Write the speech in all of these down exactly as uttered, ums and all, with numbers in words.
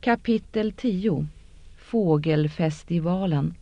Kapitel tio. Fågelfestivalen.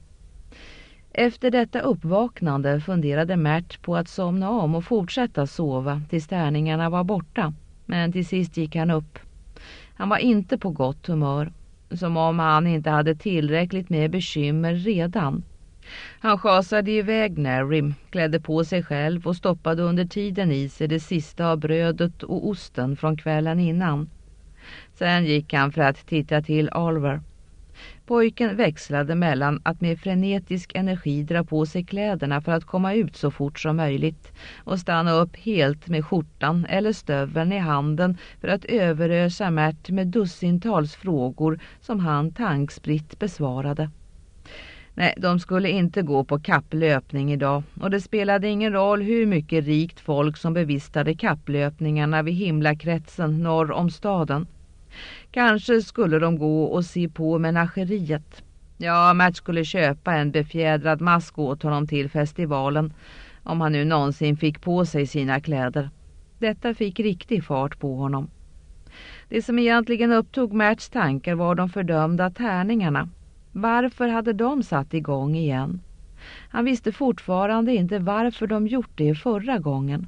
Efter detta uppvaknande funderade Mert på att somna om och fortsätta sova tills tärningarna var borta. Men till sist gick han upp. Han var inte på gott humör, som om han inte hade tillräckligt med bekymmer redan. Han schasade iväg Närrim, klädde på sig själv och stoppade under tiden i sig det sista av brödet och osten från kvällen innan. Sen gick han för att titta till Oliver. Pojken växlade mellan att med frenetisk energi dra på sig kläderna för att komma ut så fort som möjligt och stanna upp helt med skjortan eller stöveln i handen för att överösa Mert med dussintals frågor som han tankspritt besvarade. Nej, de skulle inte gå på kapplöpning idag och det spelade ingen roll hur mycket rikt folk som bevistade kapplöpningarna vid himlakretsen norr om staden. Kanske skulle de gå och se på menageriet. Ja, Mert skulle köpa en befjädrad mask åt honom till festivalen, om han nu någonsin fick på sig sina kläder. Detta fick riktig fart på honom. Det som egentligen upptog Merts tankar var de fördömda tärningarna. Varför hade de satt igång igen? Han visste fortfarande inte varför de gjort det förra gången.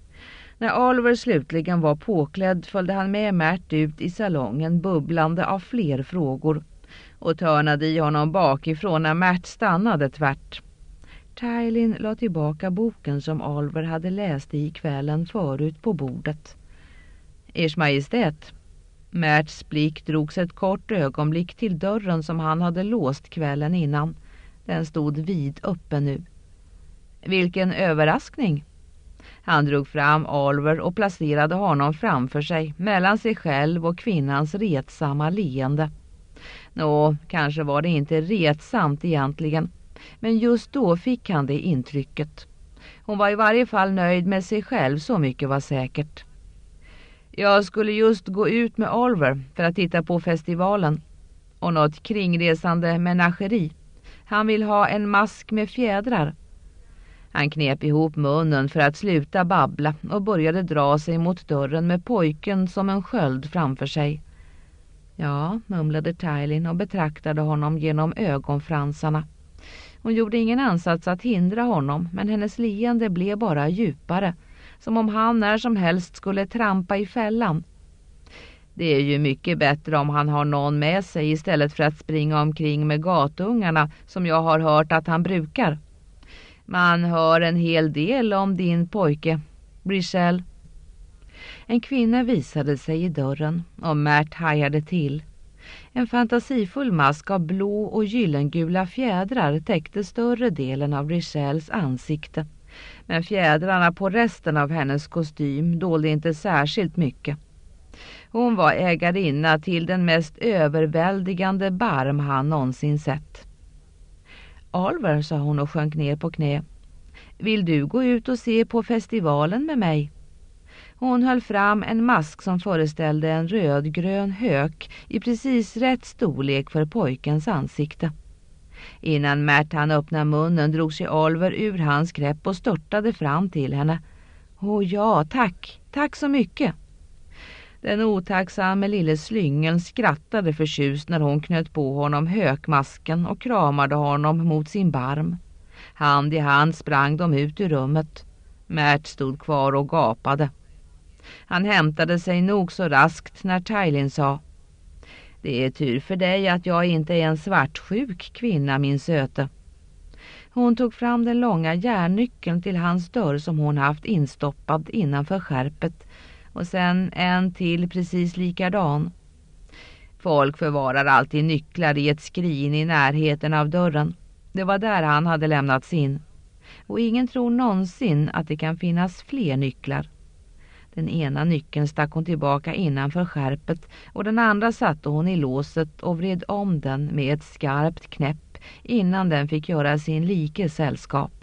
När Oliver slutligen var påklädd följde han med Mert ut i salongen bubblande av fler frågor och törnade i honom bakifrån när Mert stannade tvärt. Tylin la tillbaka boken som Oliver hade läst i kvällen förut på bordet. Ers Majestät. Merts blick drogs ett kort ögonblick till dörren som han hade låst kvällen innan. Den stod vid öppen nu. Vilken överraskning! Han drog fram Oliver och placerade honom framför sig, mellan sig själv och kvinnans retsamma leende. Nå, kanske var det inte retsamt egentligen, men just då fick han det intrycket. Hon var i varje fall nöjd med sig själv, så mycket var säkert. Jag skulle just gå ut med Oliver för att titta på festivalen och något kringresande menageri. Han vill ha en mask med fjädrar. Han knep ihop munnen för att sluta babbla och började dra sig mot dörren med pojken som en sköld framför sig. Ja, mumlade Tylin och betraktade honom genom ögonfransarna. Hon gjorde ingen ansats att hindra honom, men hennes leende blev bara djupare, som om han när som helst skulle trampa i fällan. Det är ju mycket bättre om han har någon med sig istället för att springa omkring med gatungarna som jag har hört att han brukar. Man hör en hel del om din pojke, Brichelle. En kvinna visade sig i dörren och Mert hajade till. En fantasifull mask av blå och gyllengula fjädrar täckte större delen av Brichelles ansikte. Men fjädrarna på resten av hennes kostym dolde inte särskilt mycket. Hon var ägarinna till den mest överväldigande barm han någonsin sett. Oliver, sa hon och sjönk ner på knä. Vill du gå ut och se på festivalen med mig? Hon höll fram en mask som föreställde en rödgrön hök i precis rätt storlek för pojkens ansikte. Innan Mert han öppnade munnen drog sig Oliver ur hans grepp och störtade fram till henne. Åh ja, tack, tack så mycket. Den otacksamme lille slyngeln skrattade förtjust när hon knöt på honom hökmasken och kramade honom mot sin barm. Hand i hand sprang de ut ur rummet. Mert stod kvar och gapade. Han hämtade sig nog så raskt när Tylin sa: Det är tur för dig att jag inte är en svartsjuk kvinna, min söte. Hon tog fram den långa järnnyckeln till hans dörr som hon haft instoppad innanför skärpet och sen en till precis likadan. Folk förvarar alltid nycklar i ett skrin i närheten av dörren. Det var där han hade lämnats in. Och ingen tror någonsin att det kan finnas fler nycklar. Den ena nyckeln stack hon tillbaka innanför skärpet och den andra satte hon i låset och vred om den med ett skarpt knäpp innan den fick göra sin like sällskap.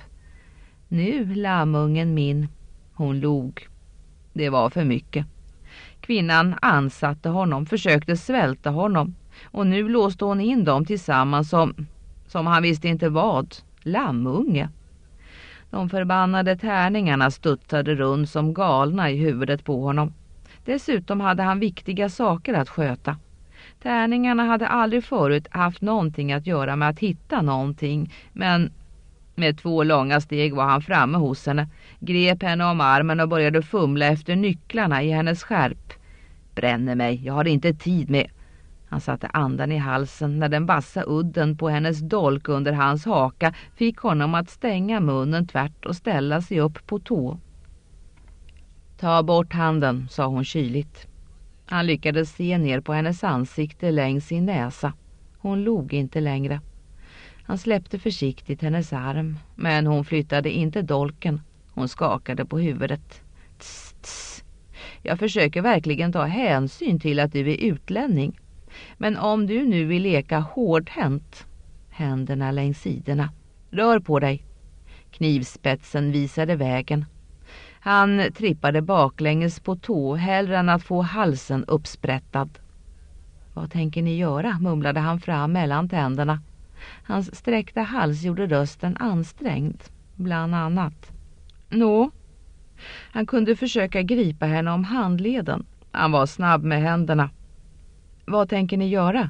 Nu, lammungen min, hon log. Det var för mycket. Kvinnan ansatte honom, försökte svälta honom och nu låste hon in dem tillsammans som, som han visste inte vad, lammunge. De förbannade tärningarna studsade runt som galna i huvudet på honom. Dessutom hade han viktiga saker att sköta. Tärningarna hade aldrig förut haft någonting att göra med att hitta någonting, men med två långa steg var han framme hos henne, grep henne om armen och började fumla efter nycklarna i hennes skärp. Bränner mig, jag har inte tid med. Han satte andan i halsen när den bassa udden på hennes dolk under hans haka fick honom att stänga munnen tvärt och ställa sig upp på tå. Ta bort handen, sa hon kyligt. Han lyckades se ner på hennes ansikte längs sin näsa. Hon log inte längre. Han släppte försiktigt hennes arm, men hon flyttade inte dolken. Hon skakade på huvudet. Tss, tss. Jag försöker verkligen ta hänsyn till att du är utlänning. Men om du nu vill leka hårdhänt, händerna längs sidorna, rör på dig. Knivspetsen visade vägen. Han trippade baklänges på tå hellre än att få halsen uppsprättad. Vad tänker ni göra, mumlade han fram mellan tänderna. Hans sträckta hals gjorde rösten ansträngd, bland annat. Nå? Han kunde försöka gripa henne om handleden. Han var snabb med händerna. Vad tänker ni göra?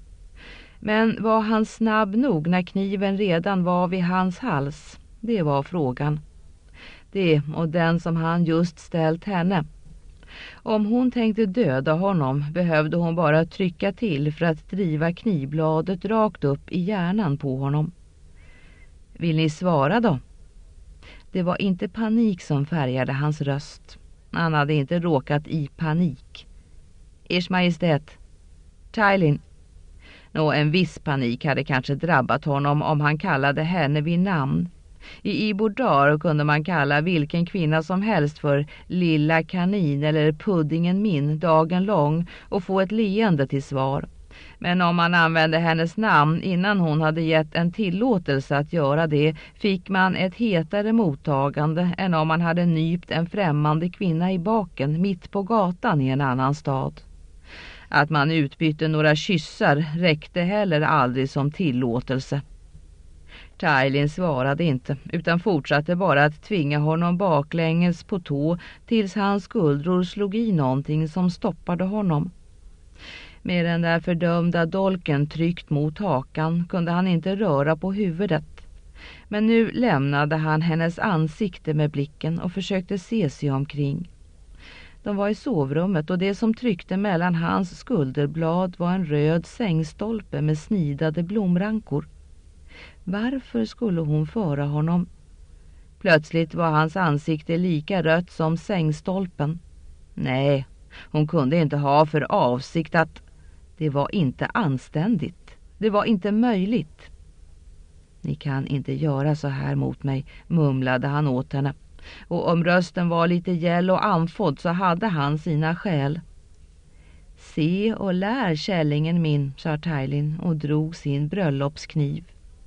Men var han snabb nog när kniven redan var vid hans hals? Det var frågan. Det och den som han just ställt henne. Om hon tänkte döda honom behövde hon bara trycka till för att driva knivbladet rakt upp i hjärnan på honom. Vill ni svara då? Det var inte panik som färgade hans röst. Han hade inte råkat i panik. Ers Majestät, Tywin. Nå, en viss panik hade kanske drabbat honom om han kallade henne vid namn. I Ibordar kunde man kalla vilken kvinna som helst för lilla kanin eller puddingen min dagen lång och få ett leende till svar. Men om man använde hennes namn innan hon hade gett en tillåtelse att göra det fick man ett hetare mottagande än om man hade nypt en främmande kvinna i baken mitt på gatan i en annan stad. Att man utbytte några kyssar räckte heller aldrig som tillåtelse. Tywin svarade inte utan fortsatte bara att tvinga honom baklänges på tå tills hans skuldror slog i någonting som stoppade honom. Med den där fördömda dolken tryckt mot hakan kunde han inte röra på huvudet. Men nu lämnade han hennes ansikte med blicken och försökte se sig omkring. De var i sovrummet och det som tryckte mellan hans skulderblad var en röd sängstolpe med snidade blomrankor. Varför skulle hon föra honom? Plötsligt var hans ansikte lika rött som sängstolpen. Nej, hon kunde inte ha för avsikt att... Det var inte anständigt. Det var inte möjligt. Ni kan inte göra så här mot mig, mumlade han åt henne. Och om rösten var lite gäll och anfodd så hade han sina skäl. Se och lär, källingen min, sa Tywin och drog sin bröllopskniv.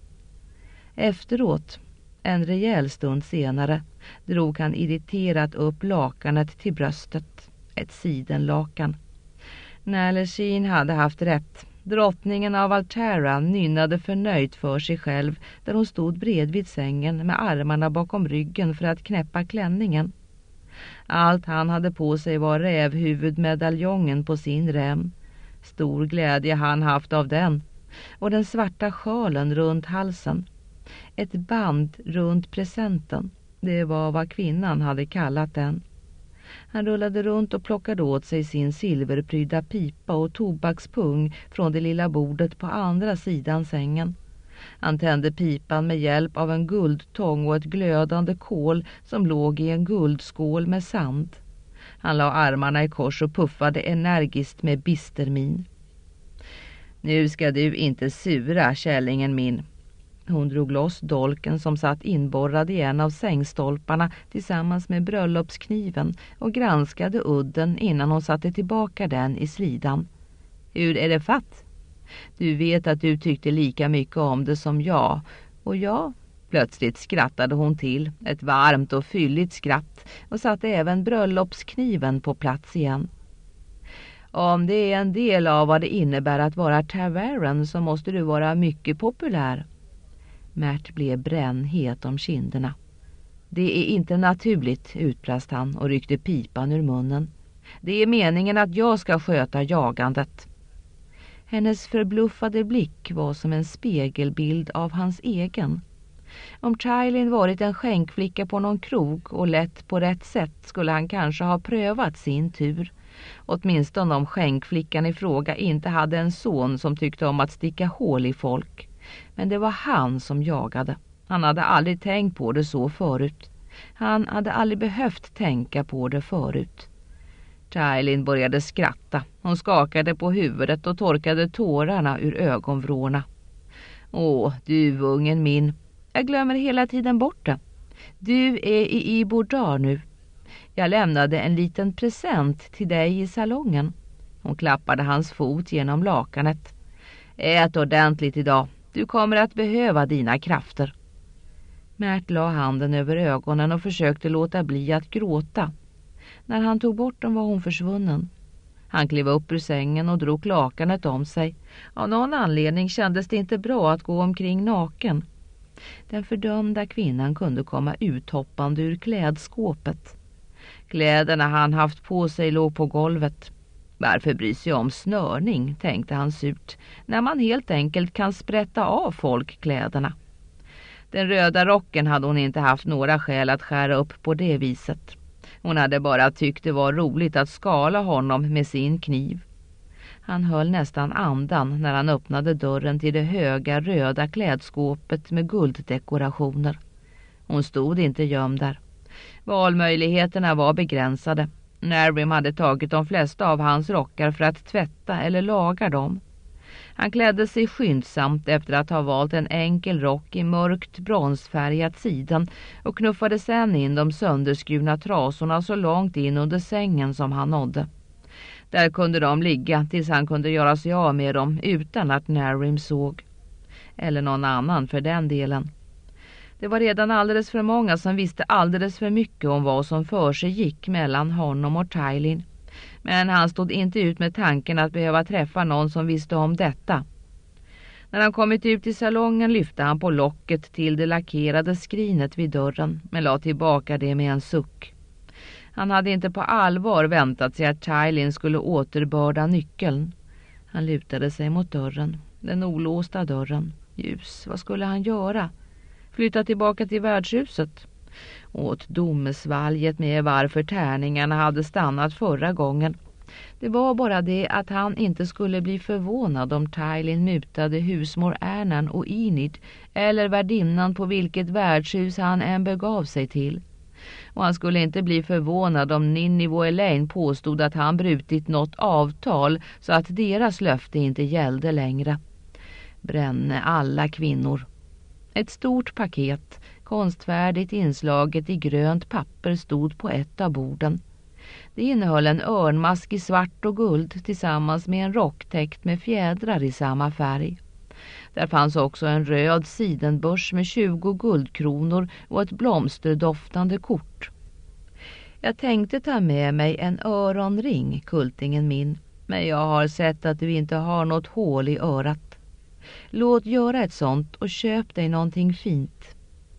Efteråt, en rejäl stund senare, drog han irriterat upp lakanet till bröstet, ett sidenlakan. Näleshin hade haft rätt. Drottningen av Altara nynnade förnöjt för sig själv där hon stod bredvid sängen med armarna bakom ryggen för att knäppa klänningen. Allt han hade på sig var rävhuvudmedaljongen på sin rem. Stor glädje han haft av den. Och den svarta sjalen runt halsen. Ett band runt presenten. Det var vad kvinnan hade kallat den. Han rullade runt och plockade åt sig sin silverprydda pipa och tobakspung från det lilla bordet på andra sidan sängen. Han tände pipan med hjälp av en guldtång och ett glödande kol som låg i en guldskål med sand. Han la armarna i kors och puffade energiskt med bistermin. Nu ska du inte sura, källingen min. Hon drog loss dolken som satt inborrad i en av sängstolparna tillsammans med bröllopskniven och granskade udden innan hon satte tillbaka den i slidan. Hur är det fatt? Du vet att du tyckte lika mycket om det som jag. Och jag... Plötsligt skrattade hon till, ett varmt och fylligt skratt, och satte även bröllopskniven på plats igen. Om det är en del av vad det innebär att vara Tavern så måste du vara mycket populär. Märt blev brännhet om kinderna. Det är inte naturligt, utbrast han och ryckte pipan ur munnen. Det är meningen att jag ska sköta jagandet. Hennes förbluffade blick var som en spegelbild av hans egen. Om Charlene varit en skänkflicka på någon krog och lett på rätt sätt skulle han kanske ha prövat sin tur. Åtminstone om skänkflickan i fråga inte hade en son som tyckte om att sticka hål i folk. Men det var han som jagade. Han hade aldrig tänkt på det så förut. Han hade aldrig behövt tänka på det förut. Charlene började skratta. Hon skakade på huvudet och torkade tårarna ur ögonvrårna. Åh, du ungen min. Jag glömmer hela tiden bort det. Du är i Ibordar nu. Jag lämnade en liten present till dig i salongen. Hon klappade hans fot genom lakanet. Ät ordentligt idag. Du kommer att behöva dina krafter. Mert la handen över ögonen och försökte låta bli att gråta. När han tog bort dem var hon försvunnen. Han klev upp ur sängen och drog lakanet om sig. Av någon anledning kändes det inte bra att gå omkring naken. Den fördömda kvinnan kunde komma uthoppande ur klädskåpet. Kläderna han haft på sig låg på golvet. Varför bry sig om snörning, tänkte han surt, när man helt enkelt kan sprätta av folk kläderna. Den röda rocken hade hon inte haft några skäl att skära upp på det viset. Hon hade bara tyckt det var roligt att skala honom med sin kniv. Han höll nästan andan när han öppnade dörren till det höga röda klädskåpet med gulddekorationer. Hon stod inte gömd där. Valmöjligheterna var begränsade. Närrim hade tagit de flesta av hans rockar för att tvätta eller laga dem. Han klädde sig skyndsamt efter att ha valt en enkel rock i mörkt bronsfärgat sidan och knuffade sedan in de sönderskurna trasorna så långt in under sängen som han nådde. Där kunde de ligga tills han kunde göra sig av med dem utan att Närrim såg. Eller någon annan för den delen. Det var redan alldeles för många som visste alldeles för mycket om vad som för sig gick mellan honom och Charlene. Men han stod inte ut med tanken att behöva träffa någon som visste om detta. När han kommit ut i salongen lyfte han på locket till det lackerade skrinet vid dörren, men la tillbaka det med en suck. Han hade inte på allvar väntat sig att Charlene skulle återbörda nyckeln. Han lutade sig mot dörren, den olåsta dörren. Ljus, vad skulle han göra? Flytta tillbaka till värdshuset? Åt domesvalget med varför tärningarna hade stannat förra gången. Det var bara det att han inte skulle bli förvånad om Charlene mutade husmor Ernan och Enid eller värdinnan på vilket värdshus han än begav sig till. Och han skulle inte bli förvånad om Ninnive och Elaine påstod att han brutit något avtal så att deras löfte inte gällde längre. Bränne alla kvinnor. Ett stort paket, konstfärdigt inslaget i grönt papper, stod på ett av borden. Det innehöll en örnmask i svart och guld tillsammans med en rock täckt med fjädrar i samma färg. Där fanns också en röd sidenbörs med tjugo guldkronor och ett blomsterdoftande kort. Jag tänkte ta med mig en öronring, kultingen min, men jag har sett att du inte har något hål i örat. Låt göra ett sånt och köp dig någonting fint.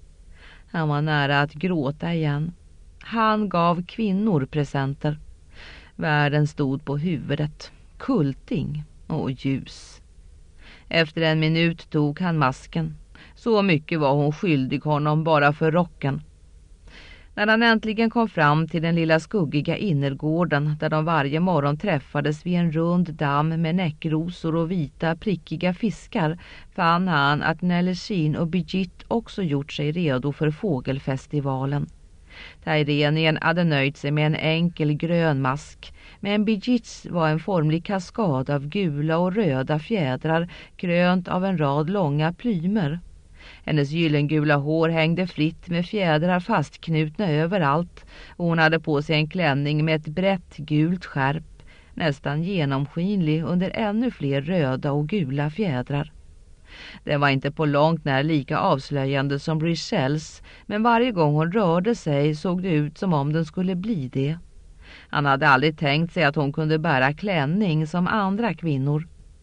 Han var nära att gråta igen. Han gav kvinnor presenter. Världen stod på huvudet. Kulting och ljus. Efter en minut tog han masken. Så mycket var hon skyldig honom bara för rocken. När han äntligen kom fram till den lilla skuggiga innergården där de varje morgon träffades vid en rund damm med näckrosor och vita prickiga fiskar, fann han att Nelleshin och Birgit också gjort sig redo för fågelfestivalen. Tyrenien hade nöjt sig med en enkel grön mask, men Birgits var en formlig kaskad av gula och röda fjädrar krönt av en rad långa plymer. Hennes gyllengula hår hängde fritt med fjädrar fastknutna överallt och hon hade på sig en klänning med ett brett gult skärp, nästan genomskinlig under ännu fler röda och gula fjädrar. Den var inte på långt när lika avslöjande som Brichelles, men varje gång hon rörde sig såg det ut som om den skulle bli det. Han hade aldrig tänkt sig att hon kunde bära klänning som andra kvinnor.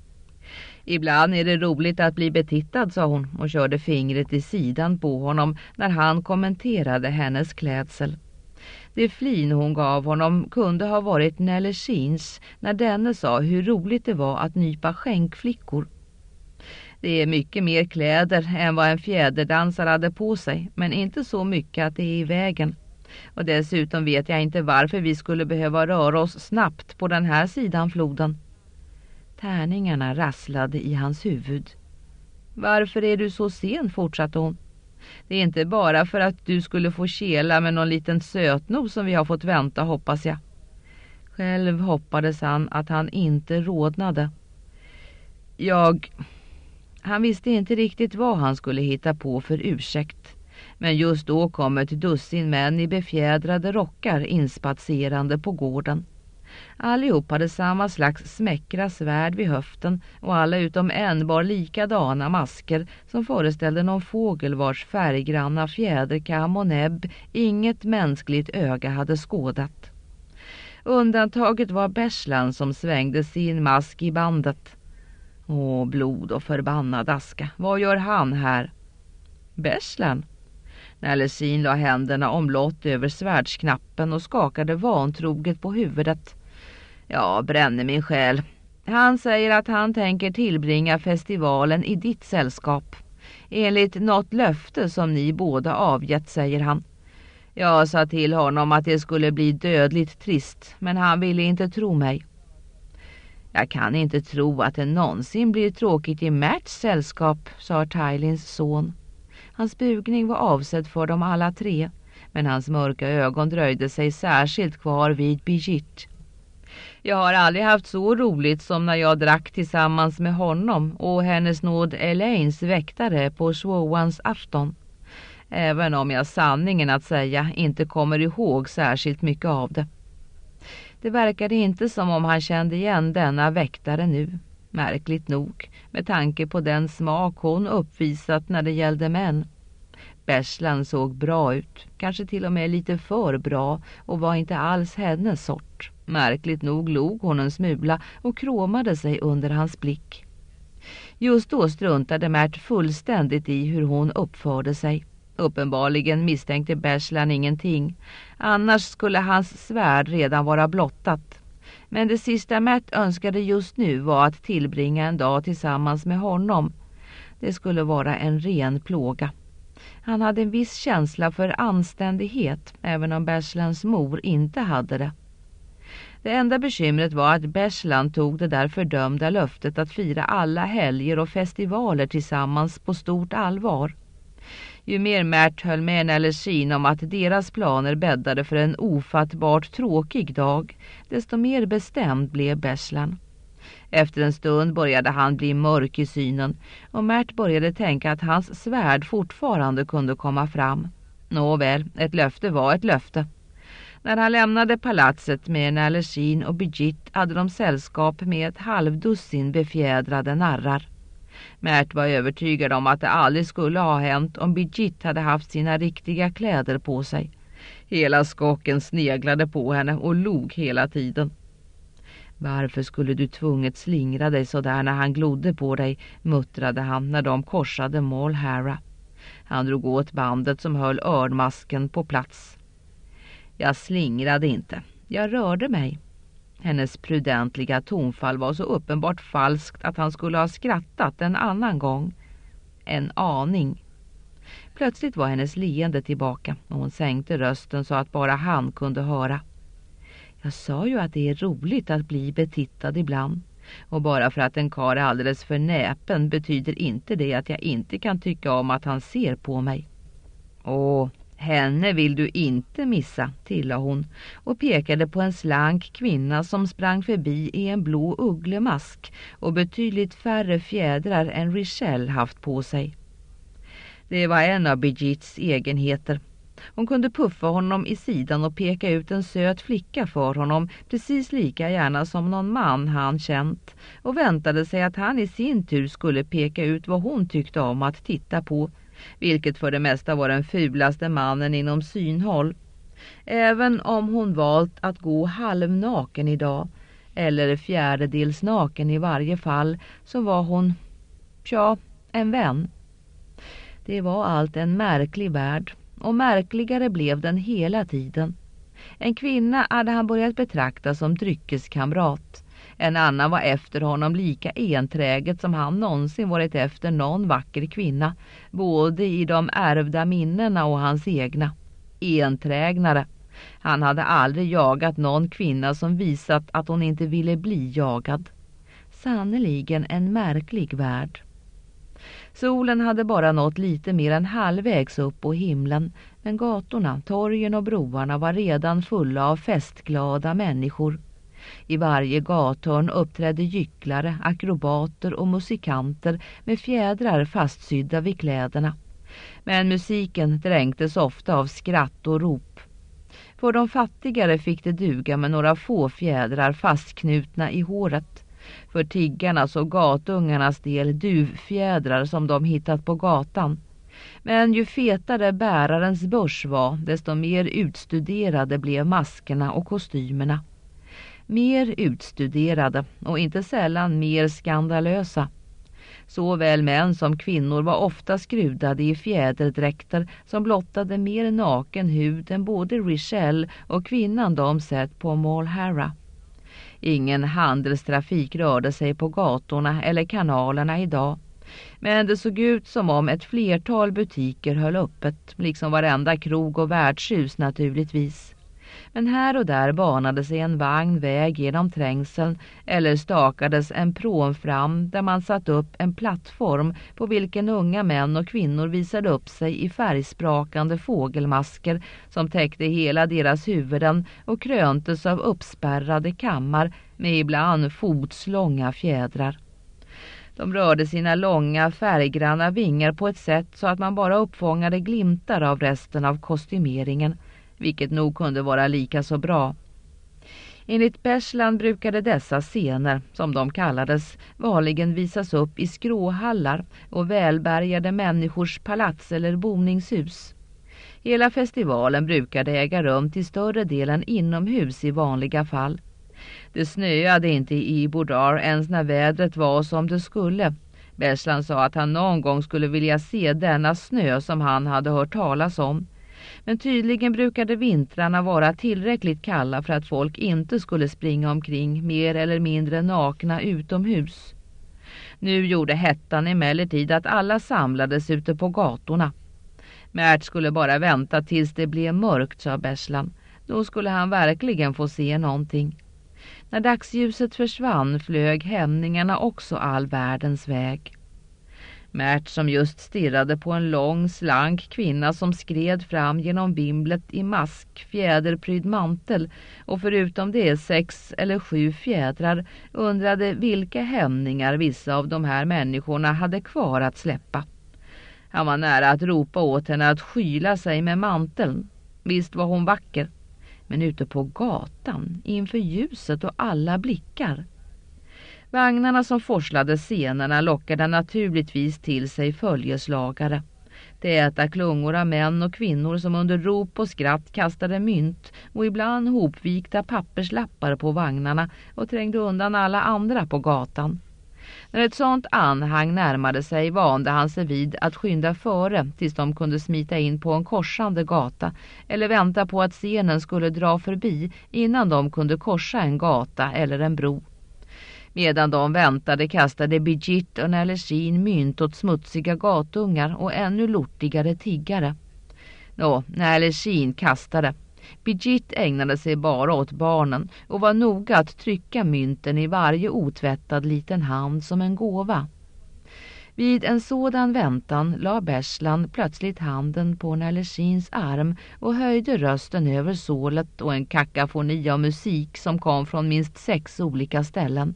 Ibland är det roligt att bli betittad, sa hon och körde fingret i sidan på honom när han kommenterade hennes klädsel. Det flin hon gav honom kunde ha varit Nellesins när denne sa hur roligt det var att nypa skänkflickor. Det är mycket mer kläder än vad en fjäderdansare hade på sig, men inte så mycket att det är i vägen. Och dessutom vet jag inte varför vi skulle behöva röra oss snabbt på den här sidan floden. Tärningarna rasslade i hans huvud. Varför är du så sen, fortsatte hon. Det är inte bara för att du skulle få kela med någon liten sötnos som vi har fått vänta, hoppas jag. Själv hoppades han att han inte rodnade. Jag... Han visste inte riktigt vad han skulle hitta på för ursäkt. Men just då kom ett dussin män i befjädrade rockar inspatserande på gården. Allihop hade samma slags smäckra svärd vid höften och alla utom en bar likadana masker som föreställde någon fågel vars färggranna fjäderkam och näbb inget mänskligt öga hade skådat. Undantaget var Beslan som svängde sin mask i bandet. Åh, blod och förbannad aska. Vad gör han här? Beslan? Nällesin la händerna omlott över svärdsknappen och skakade vantroget på huvudet. Ja, bränner min själ. Han säger att han tänker tillbringa festivalen i ditt sällskap. Enligt något löfte som ni båda avgett, säger han. Jag sa till honom att det skulle bli dödligt trist, men han ville inte tro mig. Jag kan inte tro att det någonsin blir tråkigt i Märts sällskap, sa Tylins son. Hans bugning var avsedd för dem alla tre, men hans mörka ögon dröjde sig särskilt kvar vid Birgitte. Jag har aldrig haft så roligt som när jag drack tillsammans med honom och hennes nåd Elaines väktare på Swowans afton. Även om jag sanningen att säga inte kommer ihåg särskilt mycket av det. Det verkade inte som om han kände igen denna väktare nu. Märkligt nog, med tanke på den smak hon uppvisat när det gällde män. Beslan såg bra ut, kanske till och med lite för bra, och var inte alls hennes sort. Märkligt nog log hon en smula och kråmade sig under hans blick. Just då struntade Märt fullständigt i hur hon uppförde sig. Uppenbarligen misstänkte Beslan ingenting. Annars skulle hans svärd redan vara blottat. Men det sista Märt önskade just nu var att tillbringa en dag tillsammans med honom. Det skulle vara en ren plåga. Han hade en viss känsla för anständighet, även om Beslans mor inte hade det. Det enda bekymret var att Beslan tog det där fördömda löftet att fira alla helger och festivaler tillsammans på stort allvar. Ju mer Märt höll med Nällesin om att deras planer bäddade för en ofattbart tråkig dag, desto mer bestämd blev Beslan. Efter en stund började han bli mörk i synen och Märt började tänka att hans svärd fortfarande kunde komma fram. Nåväl, ett löfte var ett löfte. När han lämnade palatset med Nällesin och Birgitte hade de sällskap med ett halvdussin befjädrade narrar. Märt var övertygad om att det aldrig skulle ha hänt om Birgitte hade haft sina riktiga kläder på sig. Hela skocken sneglade på henne och log hela tiden. Varför skulle du tvunget slingra dig så där när han glodde på dig, muttrade han när de korsade Moll Hara. Han drog åt bandet som höll örnmasken på plats. Jag slingrade inte, jag rörde mig. Hennes prudentliga tonfall var så uppenbart falskt att han skulle ha skrattat en annan gång. En aning. Plötsligt var hennes leende tillbaka och hon sänkte rösten så att bara han kunde höra. Jag sa ju att det är roligt att bli betittad ibland. Och bara för att en karl är alldeles för näpen betyder inte det att jag inte kan tycka om att han ser på mig. Åh, henne vill du inte missa, tillade hon och pekade på en slank kvinna som sprang förbi i en blå ugglemask och betydligt färre fjädrar än Richelle haft på sig. Det var en av Birgittes egenheter. Hon kunde puffa honom i sidan och peka ut en söt flicka för honom precis lika gärna som någon man han känt och väntade sig att han i sin tur skulle peka ut vad hon tyckte om att titta på, vilket för det mesta var den fulaste mannen inom synhåll. Även om hon valt att gå halvnaken idag, eller fjärdedels naken i varje fall, så var hon, ja, en vän. Det var allt en märklig värld. Och märkligare blev den hela tiden. En kvinna hade han börjat betrakta som dryckeskamrat. En annan var efter honom lika enträget som han någonsin varit efter någon vacker kvinna, både i de ärvda minnena och hans egna. Enträgnare. Han hade aldrig jagat någon kvinna som visat att hon inte ville bli jagad. Sannoliken en märklig värld. Solen hade bara nått lite mer än halvvägs upp på himlen, men gatorna, torgen och broarna var redan fulla av festglada människor. I varje gathörn uppträdde gycklare, akrobater och musikanter med fjädrar fastsydda vid kläderna. Men musiken dränktes ofta av skratt och rop. För de fattigare fick det duga med några få fjädrar fastknutna i håret. För tiggarnas och gatungarnas del duvfjädrar som de hittat på gatan. Men ju fetare bärarens börs var, desto mer utstuderade blev maskerna och kostymerna. Mer utstuderade och inte sällan mer skandalösa. Såväl män som kvinnor var ofta skrudade i fjäderdräkter som blottade mer naken hud än både Richelle och kvinnan de sett på Malhara. Ingen handelstrafik rörde sig på gatorna eller kanalerna idag. Men det såg ut som om ett flertal butiker höll öppet, liksom varenda krog och värdshus naturligtvis. Men här och där banade sig en vagn väg genom trängseln eller stakades en pråm fram där man satt upp en plattform på vilken unga män och kvinnor visade upp sig i färgsprakande fågelmasker som täckte hela deras huvuden och kröntes av uppspärrade kammar med ibland fotslånga fjädrar. De rörde sina långa färggranna vingar på ett sätt så att man bara uppfångade glimtar av resten av kostymeringen, vilket nog kunde vara lika så bra. Enligt Bersland brukade dessa scener, som de kallades, vanligen visas upp i skråhallar och välbärgade människors palats eller boningshus. Hela festivalen brukade äga rum till större delen inomhus i vanliga fall. Det snöade inte i Bordar ens när vädret var som det skulle. Bersland sa att han någon gång skulle vilja se denna snö som han hade hört talas om. Men tydligen brukade vintrarna vara tillräckligt kalla för att folk inte skulle springa omkring mer eller mindre nakna utomhus. Nu gjorde hettan emellertid att alla samlades ute på gatorna. Mert skulle bara vänta tills det blev mörkt, sa Bersland. Då skulle han verkligen få se någonting. När dagsljuset försvann flög hämningarna också all världens väg. Mert, som just stirrade på en lång, slank kvinna som skred fram genom vimlet i mask, fjäderprydd mantel och förutom det sex eller sju fjädrar, undrade vilka hämningar vissa av de här människorna hade kvar att släppa. Han var nära att ropa åt henne att skyla sig med manteln. Visst var hon vacker, men ute på gatan, inför ljuset och alla blickar. Vagnarna som forslade scenerna lockade naturligtvis till sig följeslagare. Täta klungor av män och kvinnor som under rop och skratt kastade mynt och ibland hopvikta papperslappar på vagnarna och trängde undan alla andra på gatan. När ett sånt anhang närmade sig vande han sig vid att skynda före tills de kunde smita in på en korsande gata eller vänta på att scenen skulle dra förbi innan de kunde korsa en gata eller en bro. Medan de väntade kastade Brigitte och Naleshin mynt åt smutsiga gatungar och ännu lortigare tiggare. Nå, Naleshin kastade. Brigitte ägnade sig bara åt barnen och var noga att trycka mynten i varje otvättad liten hand som en gåva. Vid en sådan väntan la Bersland plötsligt handen på Naleshins arm och höjde rösten över sålet och en kakafoni av musik som kom från minst sex olika ställen.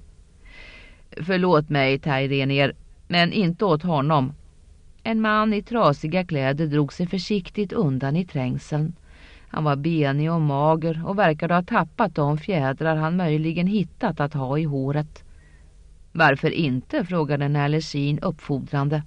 Förlåt mig, Tairenier, men inte åt honom. En man i trasiga kläder drog sig försiktigt undan i trängseln. Han var benig och mager och verkade ha tappat de fjädrar han möjligen hittat att ha i håret. Varför inte, frågade Naleshin uppfordrande.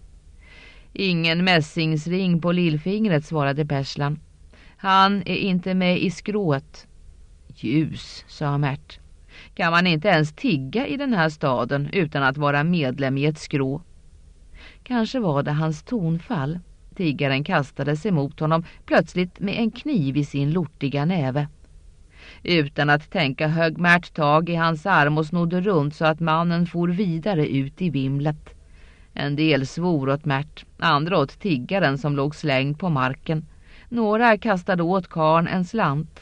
Ingen mässingsring på lillfingret, svarade Bersland. Han är inte med i skrået. Ljus, sa Mert. Kan man inte ens tigga i den här staden utan att vara medlem i ett skrå? Kanske var det hans tonfall. Tiggaren kastade sig mot honom plötsligt med en kniv i sin lortiga näve. Utan att tänka högg Märt tag i hans arm och snodde runt så att mannen for vidare ut i vimlet. En del svor åt Märt, andra åt tiggaren som låg slängd på marken. Några kastade åt karn en slant.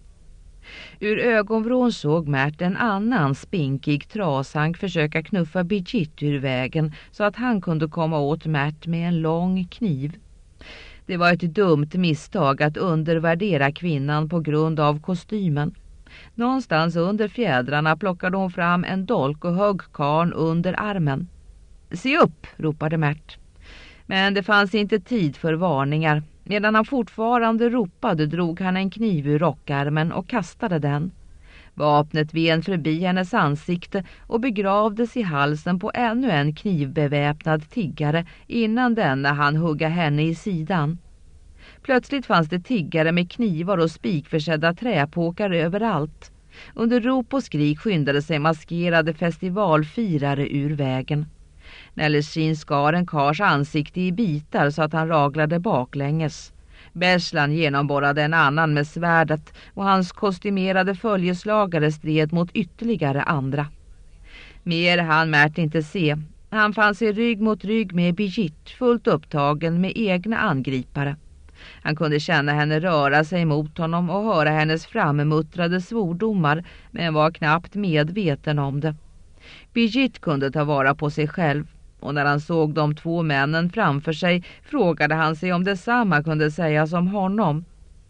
Ur ögonvrån såg Märt en annan spinkig trasank försöka knuffa Birgit ur vägen så att han kunde komma åt Märt med en lång kniv. Det var ett dumt misstag att undervärdera kvinnan på grund av kostymen. Någonstans under fjädrarna plockade hon fram en dolk och högg karn under armen. Se upp, ropade Märt. Men det fanns inte tid för varningar. Medan han fortfarande ropade drog han en kniv ur rockarmen och kastade den. Vapnet ven förbi hennes ansikte och begravdes i halsen på ännu en knivbeväpnad tiggare innan denna han hugga henne i sidan. Plötsligt fanns det tiggare med knivar och spikförsedda träpåkar överallt. Under rop och skrik skyndade sig maskerade festivalfirare ur vägen. Nelleskin skar en kars ansikte i bitar så att han raglade baklänges. Beslan genomborrade en annan med svärdet och hans kostymerade följeslagare stred mot ytterligare andra. Mer han Märt inte se. Han fann sig rygg mot rygg med Birgit, fullt upptagen med egna angripare. Han kunde känna henne röra sig mot honom och höra hennes frammuttrade svordomar, men var knappt medveten om det. Birgit kunde ta vara på sig själv, och när han såg de två männen framför sig frågade han sig om detsamma kunde sägas om honom.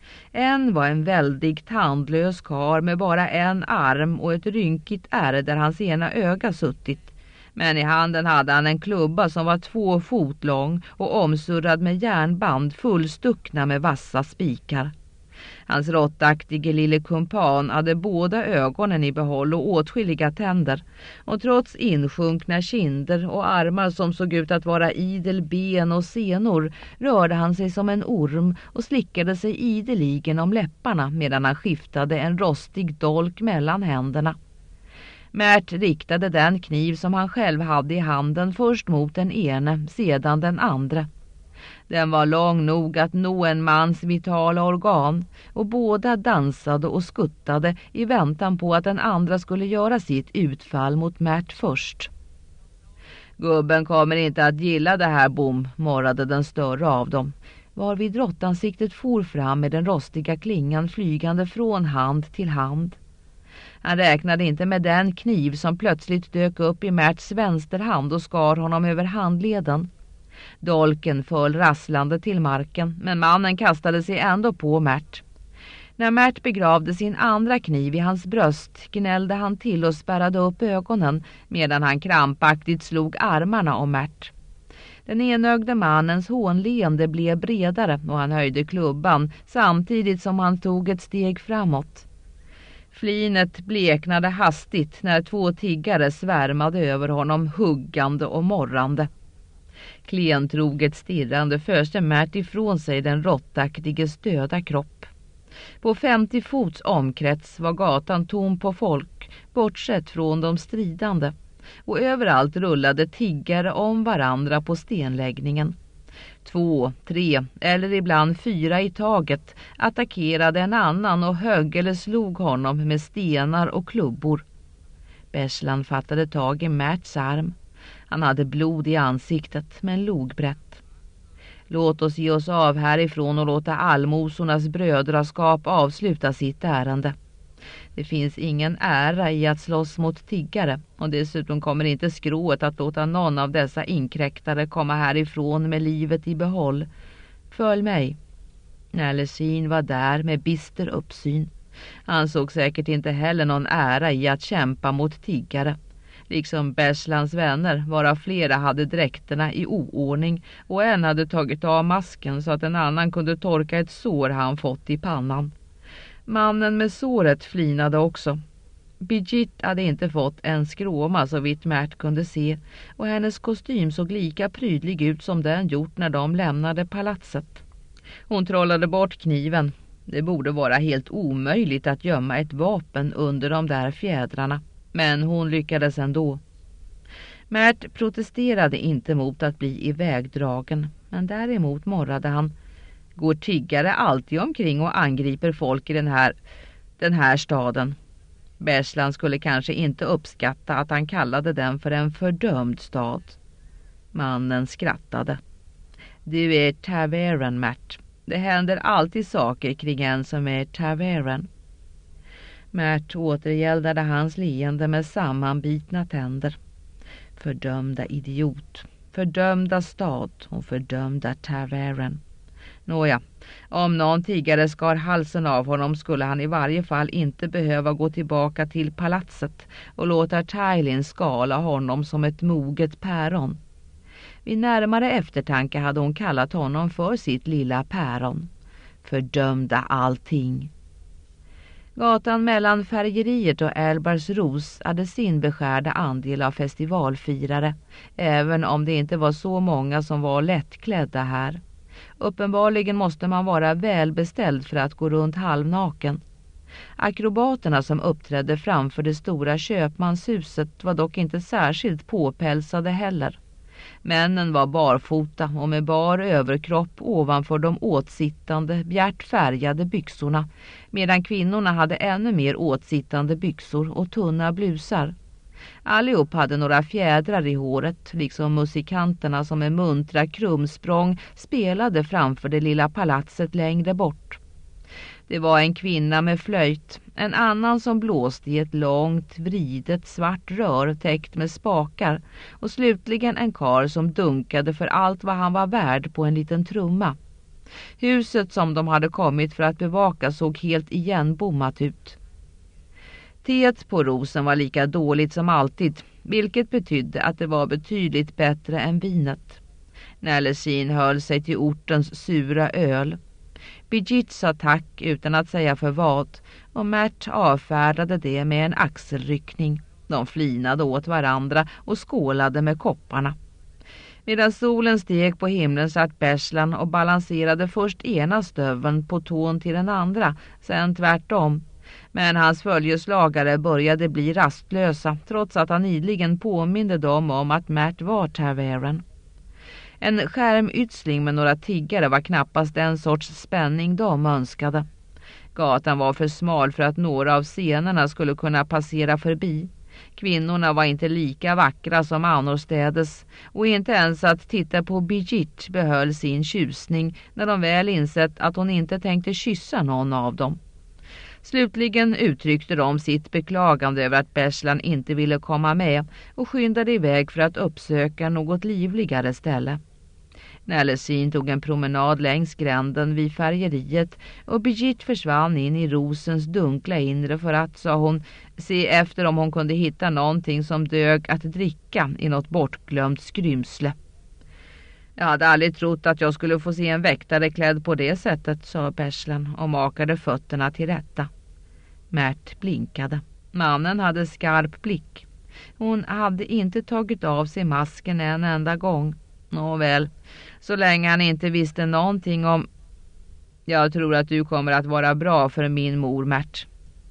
En var en väldigt tandlös karl med bara en arm och ett rynkigt ärr där hans ena öga suttit. Men i handen hade han en klubba som var två fot lång och omsurrad med järnband fullstuckna med vassa spikar. Hans råttaktige lille kumpan hade båda ögonen i behåll och åtskilliga tänder, och trots insjunkna kinder och armar som såg ut att vara idel ben och senor rörde han sig som en orm och slickade sig ideligen om läpparna medan han skiftade en rostig dolk mellan händerna. Märt riktade den kniv som han själv hade i handen först mot den ene, sedan den andra. Den var lång nog att nå en mans vitala organ, och båda dansade och skuttade i väntan på att den andra skulle göra sitt utfall mot Märt först. Gubben kommer inte att gilla det här, bom, morrade den större av dem, varvid råttansiktet for fram med den rostiga klingan flygande från hand till hand. Han räknade inte med den kniv som plötsligt dök upp i Märts vänsterhand och skar honom över handleden. Dolken föll rasslande till marken, men mannen kastade sig ändå på Märt. När Märt begravde sin andra kniv i hans bröst gnällde han till och spärrade upp ögonen medan han krampaktigt slog armarna om Märt. Den enögde mannens hånleende blev bredare och han höjde klubban samtidigt som han tog ett steg framåt. Flinet bleknade hastigt när två tiggare svärmade över honom huggande och morrande. Klentroget stirrande föste Märt ifrån sig den råttaktiges döda kropp. På femtio fots omkrets var gatan tom på folk, bortsett från de stridande, och överallt rullade tiggare om varandra på stenläggningen. Två, tre eller ibland fyra i taget attackerade en annan och högg eller slog honom med stenar och klubbor. Beslan fattade tag i Märts arm. Han hade blod i ansiktet men log brett. Låt oss ge oss av härifrån och låta allmosornas brödraskap avsluta sitt ärende. Det finns ingen ära i att slåss mot tiggare, och dessutom kommer inte skrået att låta någon av dessa inkräktare komma härifrån med livet i behåll. Följ mig. Nelleskin var där med bister uppsyn. Han såg säkert inte heller någon ära i att kämpa mot tiggare. Liksom Berslans vänner, varav flera hade dräkterna i oordning och en hade tagit av masken så att en annan kunde torka ett sår han fått i pannan. Mannen med såret flinade också. Birgit hade inte fått en skråma så vitt Märt kunde se, och hennes kostym såg lika prydlig ut som den gjort när de lämnade palatset. Hon trollade bort kniven. Det borde vara helt omöjligt att gömma ett vapen under de där fjädrarna, men hon lyckades ändå. Märt protesterade inte mot att bli ivägdragen, men däremot morrade han: går tiggare alltid omkring och angriper folk i den här, Den här staden. Berslan skulle kanske inte uppskatta att han kallade den för en fördömd stad. Mannen skrattade. Du är Taveren, Mert. Det händer alltid saker kring en som är Taveren. Mert återgäldade hans leende med sammanbitna tänder. Fördömda idiot, fördömda stad och fördömda Taveren. Nåja, om någon tiggare skar halsen av honom skulle han i varje fall inte behöva gå tillbaka till palatset och låta Tailin skala honom som ett moget päron. Vid närmare eftertanke hade hon kallat honom för sitt lilla päron. Fördömda allting. Gatan mellan Färgeriet och Älvbergsros hade sin beskärda andel av festivalfirare, även om det inte var så många som var lättklädda här. Uppenbarligen måste man vara välbeställd för att gå runt halvnaken. Akrobaterna som uppträdde framför det stora köpmanshuset var dock inte särskilt påpälsade heller. Männen var barfota och med bar överkropp ovanför de åtsittande, bjärt färgade byxorna, medan kvinnorna hade ännu mer åtsittande byxor och tunna blusar. Allihop hade några fjädrar i håret, liksom musikanterna som med muntra krumsprång spelade framför det lilla palatset längre bort. Det var en kvinna med flöjt, en annan som blåste i ett långt, vridet svart rör täckt med spakar och slutligen en karl som dunkade för allt vad han var värd på en liten trumma. Huset som de hade kommit för att bevaka såg helt igenbommat ut. Teet på Rosen var lika dåligt som alltid, vilket betydde att det var betydligt bättre än vinet. Nällesin höll sig till ortens sura öl. Birgit sa tack utan att säga för vad, och Mert avfärdade det med en axelryckning. De flinade åt varandra och skålade med kopparna. Medan solen steg på himlen satt Berslan och balanserade först ena stöveln på tån till den andra, sen tvärtom. Men hans följeslagare började bli rastlösa, trots att han idligen påminde dem om att Mert var Taveren. En skärmytsling med några tiggare var knappast den sorts spänning de önskade. Gatan var för smal för att några av scenerna skulle kunna passera förbi. Kvinnorna var inte lika vackra som annorstädes, och inte ens att titta på Birgit behöll sin tjusning när de väl insett att hon inte tänkte kyssa någon av dem. Slutligen uttryckte de sitt beklagande över att Berslan inte ville komma med och skyndade iväg för att uppsöka något livligare ställe. Nällesin tog en promenad längs gränden vid Färgeriet och Birgit försvann in i Rosens dunkla inre för att, sa hon, se efter om hon kunde hitta någonting som dög att dricka i något bortglömt skrymsle. Jag hade aldrig trott att jag skulle få se en väktare klädd på det sättet, sa Berslan och makade fötterna till rätta. Mert blinkade. Mannen hade skarp blick. Hon hade inte tagit av sig masken en enda gång. Nåväl, så länge han inte visste någonting om... Jag tror att du kommer att vara bra för min mor, Mert.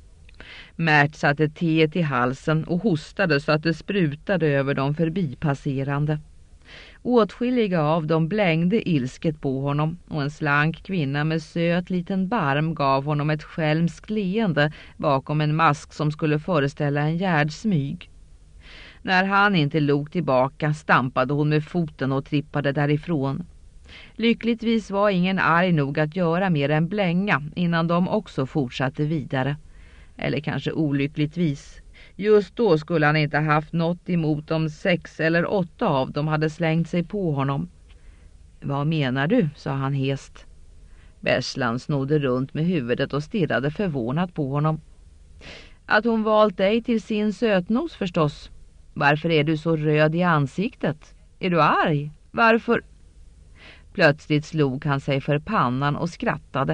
Mert satte teet i halsen och hostade så att det sprutade över de förbipasserande. Åtskilliga av dem blängde ilsket på honom och en slank kvinna med söt liten barm gav honom ett skälmskt leende bakom en mask som skulle föreställa en gärdsmyg. När han inte log tillbaka stampade hon med foten och trippade därifrån. Lyckligtvis var ingen arg nog att göra mer än blänga innan de också fortsatte vidare. Eller kanske olyckligtvis. Just då skulle han inte haft något emot om sex eller åtta av dem hade slängt sig på honom. Vad menar du, sa han hest. Berslan snodde runt med huvudet och stirrade förvånat på honom. Att hon valt dig till sin sötnos förstås. Varför är du så röd i ansiktet? Är du arg? Varför? Plötsligt slog han sig för pannan och skrattade.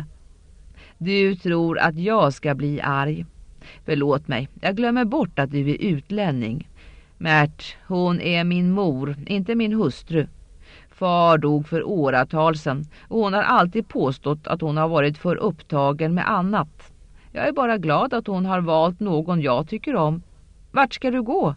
Du tror att jag ska bli arg. Förlåt mig, jag glömmer bort att du är utlänning. Mert, hon är min mor, inte min hustru. Far dog för åratal sedan och hon har alltid påstått att hon har varit för upptagen med annat. Jag är bara glad att hon har valt någon jag tycker om. Vart ska du gå?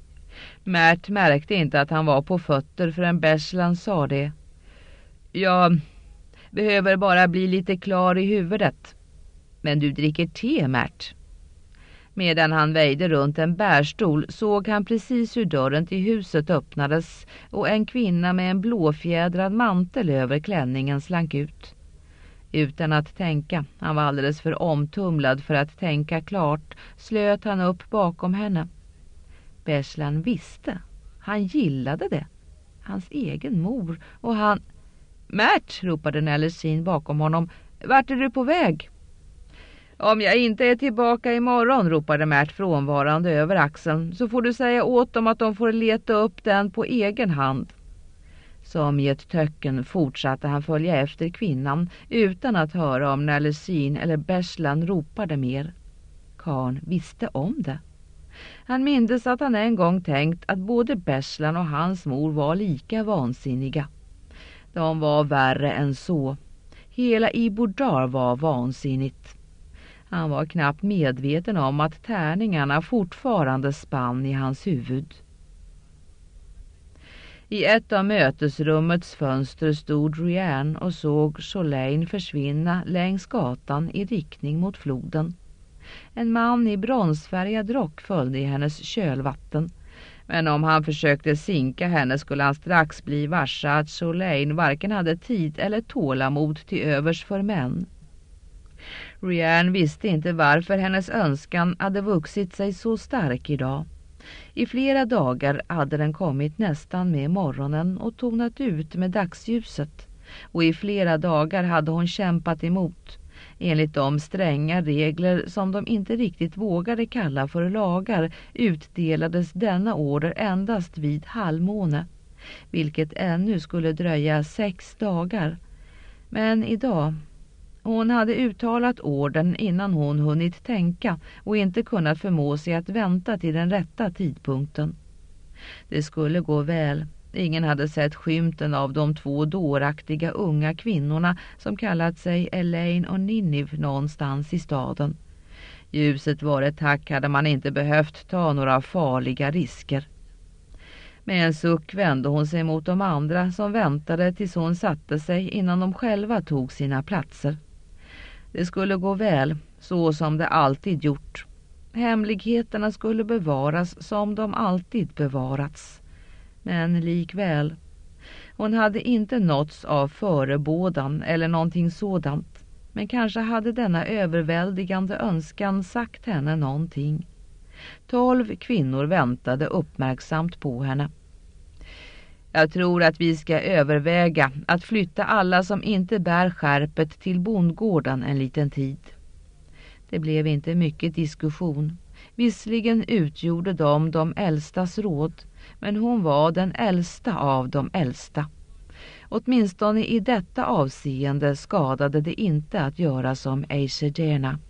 Mert märkte inte att han var på fötter förrän Berslan sa det. Jag behöver bara bli lite klar i huvudet. Men du dricker te, Märt. Medan han väjde runt en bärstol såg han precis hur dörren till huset öppnades och en kvinna med en blåfjädrad mantel över klänningen slank ut. Utan att tänka, han var alldeles för omtumlad för att tänka klart, slöt han upp bakom henne. Beslan visste. Han gillade det. Hans egen mor och han... Märt, ropade Nellestin bakom honom. Vart är du på väg? Om jag inte är tillbaka imorgon, ropade Märt frånvarande över axeln, så får du säga åt dem att de får leta upp den på egen hand. Som i ett töcken fortsatte han följa efter kvinnan utan att höra om Nellestin eller Beslan ropade mer. Karn visste om det. Han mindes att han en gång tänkt att både Beslan och hans mor var lika vansinniga. De var värre än så. Hela Ibordar var vansinnigt. Han var knappt medveten om att tärningarna fortfarande spann i hans huvud. I ett av mötesrummets fönster stod Rianne och såg Cholain försvinna längs gatan i riktning mot floden. En man i bronsfärgad rock följde i hennes kölvatten. Men om han försökte sinka henne skulle han strax bli varse att Cholain varken hade tid eller tålamod till övers för män. Rianne visste inte varför hennes önskan hade vuxit sig så stark idag. I flera dagar hade den kommit nästan med morgonen och tonat ut med dagsljuset. Och i flera dagar hade hon kämpat emot. Enligt de stränga regler som de inte riktigt vågade kalla för lagar utdelades denna order endast vid halvmåne, vilket ännu skulle dröja sex dagar. Men idag... Hon hade uttalat orden innan hon hunnit tänka och inte kunnat förmå sig att vänta till den rätta tidpunkten. Det skulle gå väl. Ingen hade sett skymten av de två dåraktiga unga kvinnorna som kallat sig Elaine och Ninnive någonstans i staden. Ljuset var ett tack hade man inte behövt ta några farliga risker. Med en suck vände hon sig mot de andra som väntade tills hon satte sig innan de själva tog sina platser. Det skulle gå väl, så som det alltid gjort. Hemligheterna skulle bevaras som de alltid bevarats. Men likväl, hon hade inte nåtts av förebådan eller någonting sådant. Men kanske hade denna överväldigande önskan sagt henne någonting. Tolv kvinnor väntade uppmärksamt på henne. Jag tror att vi ska överväga att flytta alla som inte bär skärpet till bondgården en liten tid. Det blev inte mycket diskussion. Visserligen utgjorde de de äldstas råd, men hon var den äldsta av de äldsta. Åtminstone i detta avseende skadade det inte att göra som Eisederna.